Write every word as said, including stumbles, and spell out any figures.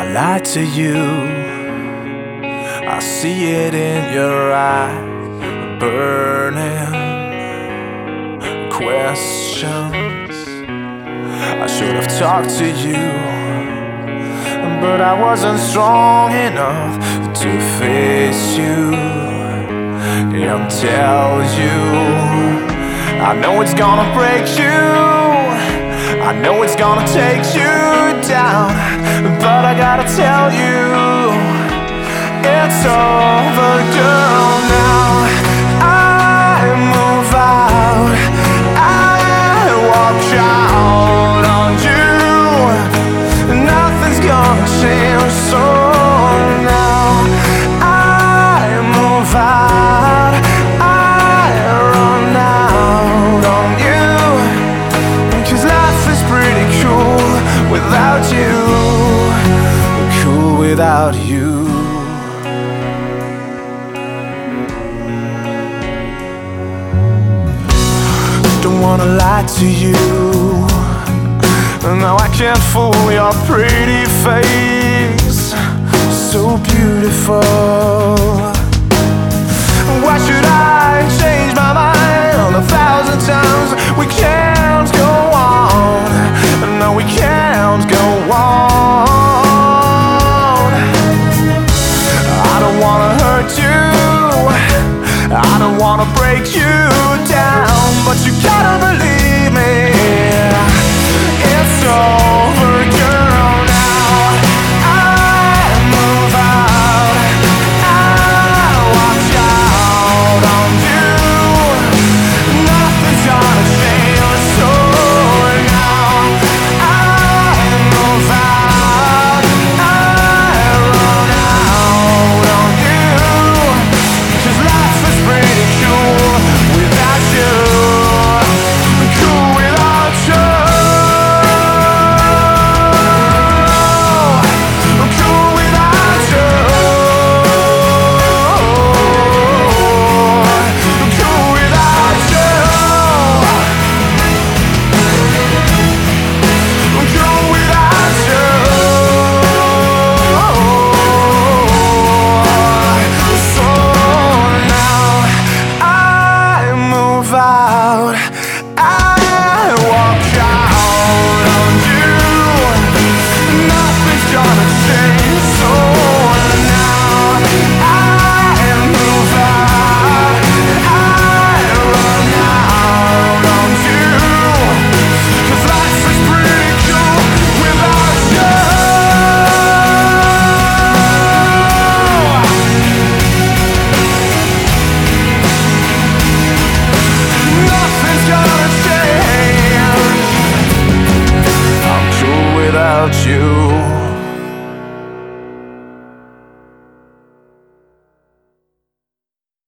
I lied to you. I see it in your eyes, burning questions. I should have talked to you, but I wasn't strong enough to face you and tell you. I know it's gonna break you, I know it's gonna take you down, but I gotta tell you, it's over, girl, now. I move out, I walk out on you. Nothing's gonna change, so now I move out, I run out on you, 'cause life is pretty cool without you, cool without you. Don't wanna lie to you, now I can't fool your pretty face, so beautiful. Why should I change my mind a thousand times? We can't go on, no we can't go on. I don't wanna hurt you, I don't wanna break you